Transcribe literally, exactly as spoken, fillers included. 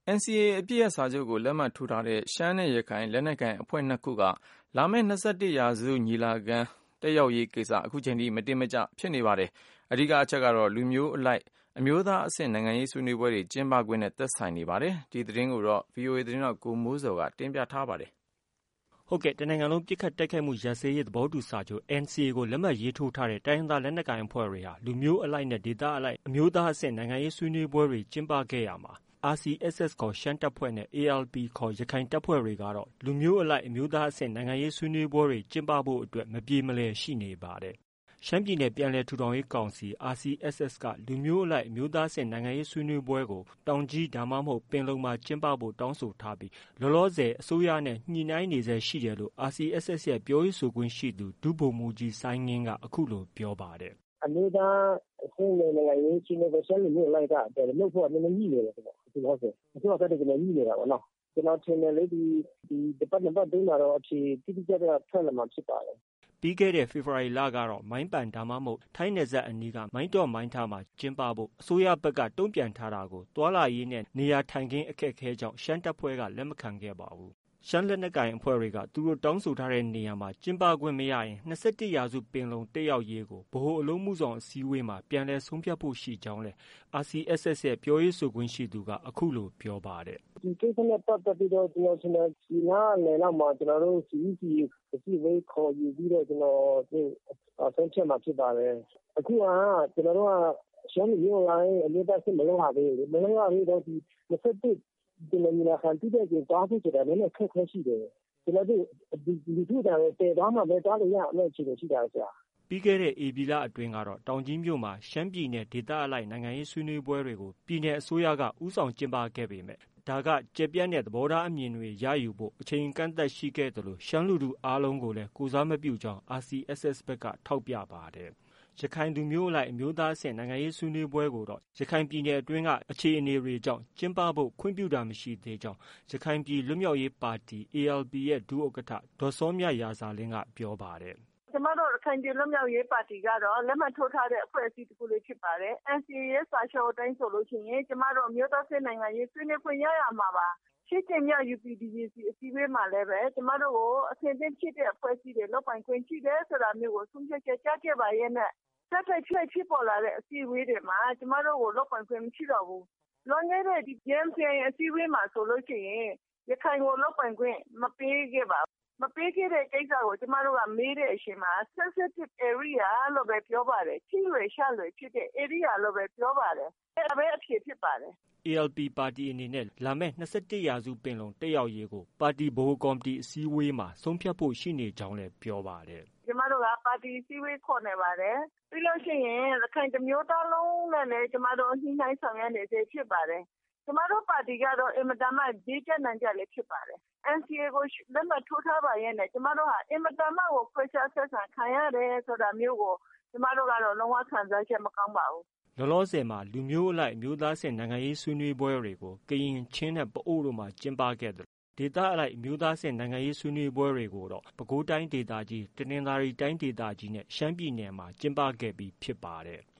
အန်စီအေ အပစ်ရပ်စာချုပ်ကိုလက်မှတ်ထိုးထားတဲ့ရှမ်းနဲ့ရခိုင်လက်နက်ကိုင်အဖွဲ့နှစ်ခုကလာမယ့်၂၁ရာစုညီလာခံတက်ရောက်ရေးကိစ္စအခုချိန်ထိမတင်မကျဖြစ်နေပါတယ်။အဓိကအချက်ကတော့လူမျိုးအလိုက်အမျိုးသားအဆင့်နိုင်ငံရေးဆွေးနွေးပွဲတွေကျင်းပခွင့်နဲ့သက်ဆိုင်နေပါတယ်။ဒီသတင်းကိုတော့ ဗွီအိုအေ သတင်းထောက်ကိုမိုးစော်ကတင်ပြထားပါတယ်။ဟုတ်ကဲ့တနိုင်ငံလုံးပြစ်ခတ်တိုက်ခိုက်မှုရပ်စဲရေးသဘောတူစာချုပ် အန်စီအေ ကိုလက်မှတ်ရေးထိုးထားတဲ့တိုင်းရင်းသားလက်နက်ကိုင်အဖွဲ့တွေဟာလူမျိုးအလိုက်နဲ့ဒေသအလိုက်အမျိုးသားအဆင့်နိုင်ငံရေးဆွေးနွေးပွဲတွေကျင်းပခဲ့ရမှာအာစီအက်စ်အက်စ် ခေါ်ရှမ်းတပ်ဖွဲ့နဲ့ အေအယ်လ်ပီ ခေါ်ရခိုင်တပ်ဖွဲ့တွေကတော့လူမျိုးအလိုက်အမျိုးသားအဆင့်နိုင်ငံရေးဆွေးနွေးပွဲတွေကျင်းပဖို့အတွက်မပြေမလည်ရှိနေပါတယ်။ရှမ်းပြည်နယ်ပြန်လည်ထူထောင်ရေးကောင်စီ အာစီအက်စ်အက်စ် ကလူမျိုးအလိုက်အမျိုးသားအဆင့်နိုင်ငံရေးဆွေးနွေးပွဲကိုတောင်ကြီးဒါမှမဟုတ်ပင်လုံမှာကျင်းပဖို့တောင်းဆိုထားပြီးလောလောဆယ်အစိုးရနဲ့ညှိနှိုင်းနေဆဲရှိတယ်လို့ အာစီအက်စ်အက်စ် ရဲ့ပြောရေးဆိုခွင့်ရှိသူဒုဗိုလ်မှူးကြီးစိုင်းငင်းကအခုလိုပြောပါတယ်။အမျိုးသားအဆင့်နိုင်ငံရေးဆွေးနွေးပွဲရှမ်းလူမျိုးအလိုက်ကလုပ်ဖို့ကနည်းနည်းညှိနေတယ်ဆိုတော့ဒီလိုဆိုအစိုးရကတည်းကလည်းညှိနေတာပေါ့နော်။ကျွန်တော်ထင်တယ်လေဒီဒီတစ်ပတ်နှစ်ပတ်အတွင်းမှာတော့အဖြေတိတိကျကျထွက်လာမှာဖြစ်ပါတယ်။ပြီးခဲ့တဲ့ဖေဖော်ဝါရီလကတော့မိုင်းပန်ဒါမှမဟုတ်ထိုင်းနယ်စပ်အနီးကမိုင်းတော့မိုင်းထားမှာကျင်းပဖို့အစိုးရဘက်ကတုံ့ပြန်ထားတာကိုတွာလာရေးနဲ့နေရာထိုင်ခင်းအခက်အခဲကြောင့်ရှမ်းတပ်ဖွဲ့ကလက်မခံခဲ့ပါဘူး။ရှမ်းလက်နက်ကိုင်အဖွဲ့တွေကသူတို့တောင်းဆိုထားတဲ့နေရာမှာကျင်းပခွင့်မရရင်၂၁ရာစုပင်လုံတက်ရောက်ရေးကိုဗဟိုအလုံးမှုဆောင်အစည်းအဝေးမှာပြန်လည်ဆုံးဖြတ်ဖို့ရှိကြောင်းလဲအာစီအက်စ်အက်စ် ရဲ့ပြောရေးဆိုခွင့်ရှိသူကအခုလိုပြောပါတယ်။ဒီကိစ္စနဲ့ပတ်သက်ပြီးတော့ကျွန်တော်ကျွန်တော်ဒီနားလည်လောက်မှာကျွန်တော်တို့ စီ အီ စီ အစည်းအဝေးခေါ်ယူပြီးတော့ကျွန်တော်တို့ဆုံးဖြတ်မှာဖြစ်ပါတယ်။အခုကကျွန်တော်တို့ကရှမ်းလူမျိုးတိုင်းအမျိုးသားစစ်မလုပ်ရသေးဘူး။မလုပ်ရသေးတော့ဒီ၂၁ဒီလိုမျိုးခံတိတဲ့ကြောင်းဆိုတာလည်းခက်ခဲရှိတယ်ကျွန်တော်တို့ဒီလူထုတိုင်းတည်သွားမှပဲတားလို့ရအောင်အခြေအနေရှိတာဆရာပြီးခဲ့တဲ့ဧပြီလအတွင်းကတော့တောင်ကြီးမြို့မှာရှမ်းပြည်နယ်ဒေသအလိုက်နိုင်ငံရေးဆွေးနွေးပွဲတွေကိုပြည်내အစိုးရကဦးဆောင်ကျင်းပခဲ့ပေမဲ့ဒါကကျယ်ပြန့်တဲ့သဘောထားအမြင်တွေရယူဖို့အချိန်ကန့်သတ်ရှိခဲ့တယ်လို့ရှမ်းလူထုအားလုံးကိုလည်းကိုစားမပြုကြောင်း အာစီအက်စ်အက်စ် ဘက်ကထောက်ပြပါတယ်။ရခိုင်လူမျိုးအလိုက်အမျိုးသားအဆင့်နိုင်ငံရေးဆွေးနွေးပွဲကိုတော့ရခိုင်ပြည်နယ်အတွင်းကအခြေအနေတွေကြောင့်ကျင်းပဖို့ခွင့်ပြုတာမရှိသေးကြောင်းရခိုင်ပြည်လွတ်မြောက်ရေးပါတီ အေအယ်လ်ပီ ရဲ့ဒုဥက္ကဋ္ဌဒေါ်စောမြရာဇာလင်းကပြောပါတယ်။ကျမတို့ရခိုင်ပြည်လွတ်မြောက်ရေးပါတီကတော့လက်မှတ်ထိုးထားတဲ့အဖွဲ့အစည်းတစ်ခုလေးဖြစ်ပါတယ်။ အန်စီအေ ရဲ့စာချုပ်အတိုင်းဆိုလို့ရှိရင်ကျမတို့အမျိုးသားအဆင့်နိုင်ငံရေးဆွေးနွေးခွင့်ရရမှာပါ။ရှစ်ကြိမ်မြောက် ယူပီဒီဂျေစီ အစည်းအဝေးမှာလည်းပဲကျမတို့ကိုအဆင့်သင့်ဖြစ်တဲ့အဖွဲ့အစည်းတွေလုပ်ပိုင်ခွင့်ရှိတယ်ဆိုတာမျိုးကိုဆုံးဖြတ်ချက်ကြားခဲ့ပါရဲ့နဲ့ဆက်တိုက်ဖြစ်ဖြစ်ပေါ်လာတဲ့အစည်းအဝေးတွေမှာကျမတို့ကိုလုပ်ပိုင်ခွင့်မရှိတော့ဘူး။လွန်ခဲ့တဲ့ဒီ ဂျီ အမ် စီ အိုင် အစည်းအဝေးမှာဆိုလို့ရှိရင်ရခိုင်ကိုလုပ်ပိုင်ခွင့်မပေးခဲ့ပါဘူး။မပေးခဲ့တဲ့ကိစ္စကိုကျမတို့ကမေးတဲ့အချိန်မှာ sensitive area လို့ပဲပြောပါတယ်။ထိလွယ်ရှလွယ်ဖြစ်တဲ့ area လို့ပဲပြောပါတယ်။အဲ့ဒါပဲအဖြစ်ဖြစ်ပါတယ်။အေအယ်လ်ပီ ပါတီအနေနဲ့လာမယ့်၂၁ရာစုပင်လုံတက်ရောက်ရေးကိုပါတီဗဟိုကော်မတီအစည်းအဝေးမှာဆုံးဖြတ်ဖို့ရှိနေကြောင်းလည်းပြောပါတယ်။ကျမတို့ကပါတီအစည်းအဝေးခေါ်နေပါတယ်။ပြီးလို့ရှိရင်ရခိုင်တမျိုးသားလုံးနဲ့လည်းကျမတို့ညှိနှိုင်းဆောင်ရွက်နေသေးဖြစ်ပါတယ်။ကျမတို့ပါတီကတော့အင်မတန်မှဒီကျနိုင်ကြလည်းဖြစ်ပါတယ်။ အန်စီအေ ကိုလက်မှတ်ထိုးထားပါရဲ့နဲ့ကျမတို့ဟာအင်မတန်မှကိုခွဲခြားဆက်ဆံခံရတယ်ဆိုတာမျိုးကိုကျမတို့ကတော့လုံးဝခံစားချက်မကောင်းပါဘူး။လောလောဆယ်မှာလူမျိုးအလိုက်အမျိုးသားအဆင့်နိုင်ငံရေးဆွေးနွေးပွဲတွေကိုကရင်ချင်းနဲ့ပအို့တို့မှာကျင်းပခဲ့တယ်ဒေသအလိုက်အမျိုးသားအဆင့်နိုင်ငံရေးဆွေးနွေးပွဲတွေကိုတော့ပဲခူးတိုင်းဒေသကြီးတနင်္သာရီတိုင်းဒေသကြီးနဲ့ရှမ်းပြည်နယ်မှာကျင်းပခဲ့ပြီးဖြစ်ပါတယ်။